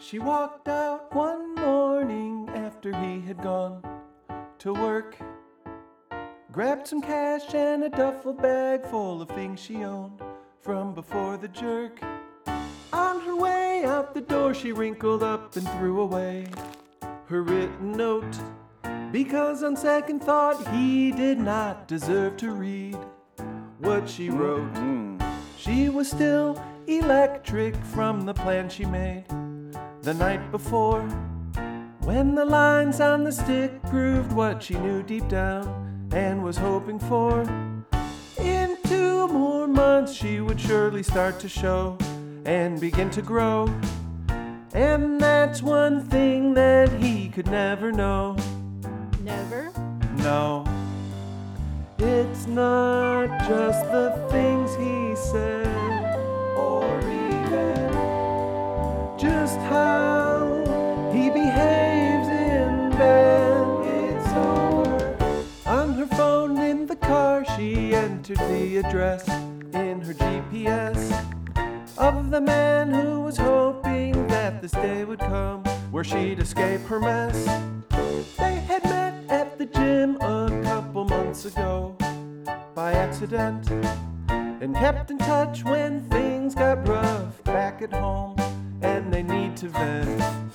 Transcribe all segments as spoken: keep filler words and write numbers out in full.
She walked out one morning after he had gone to work, grabbed some cash and a duffel bag full of things she owned from before the jerk. On her way out the door she wrinkled up and threw away her written note, because on second thought he did not deserve to read what she wrote. Mm-hmm. She was still electric from the plan she made the night before, when the lines on the stick proved what she knew deep down and was hoping for. In two more months she would surely start to show and begin to grow, and that's one thing that he could never know. Never? No. It's not just the things he said, or even just how he behaves in bed. It's over. On her phone in the car she entered the address in her G P S of the man who was hoping that this day would come where she'd escape her mess. They had met at the gym a couple months ago by accident, and kept in touch when things got rough back at home and they need to vent.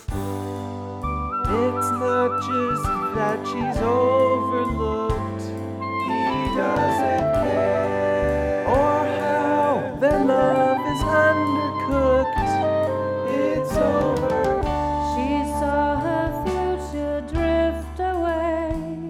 It's not just that she's overlooked, he doesn't care, or how their love is undercooked. It's over. She saw her future drift away,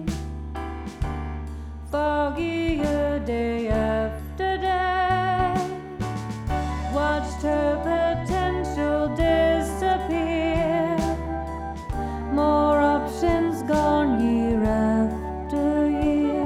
foggier day after day, watched her potential disappear, more options gone year after year.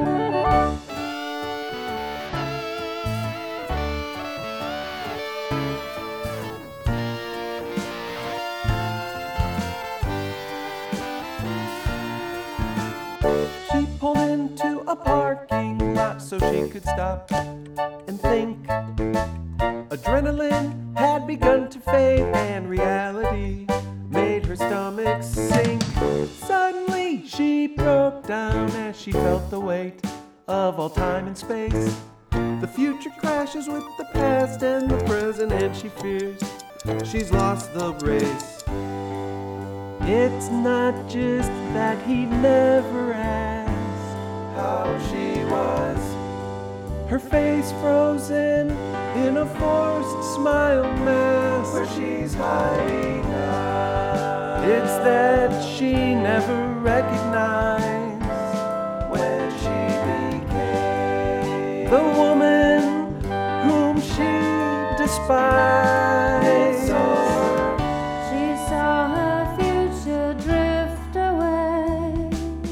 She pulled into a parking lot so she could stop and think. Adrenaline had begun to fade and reality made her stomach sink. Suddenly she broke down as she felt the weight of all time and space. The future clashes with the past and the present, and she fears she's lost the race. It's not just that he never asked how she was, her face frozen in a forced smile mask where she's hiding now. It's that she never recognized when she became the woman whom she despised. She saw her future drift away,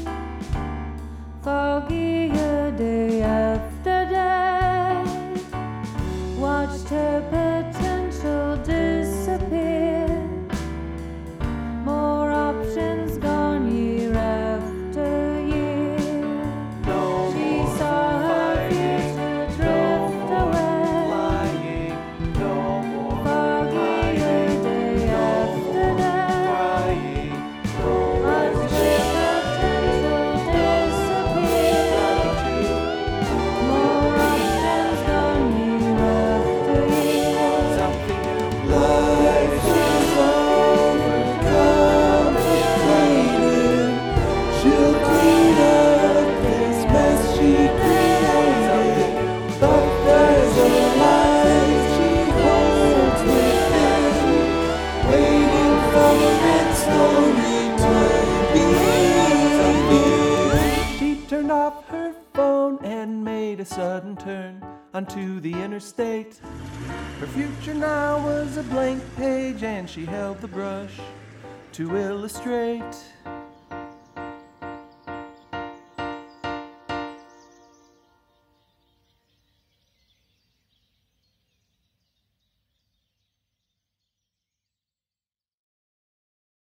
foggier day after day, watched her potential disappear, more options gone year after year. No She more saw her fighting, future no drift more away, lying, no more foggier hiding, day no after more day, crying, no more watched her potential disappear, more options gone year after year. something new. Life is overcome and she'll clean up this mess she created, but there's a life she holds within, waiting for its glory to begin. She turned off her phone and made a sudden turn onto the interstate. Her future now was a blank page and she held the brush to illustrate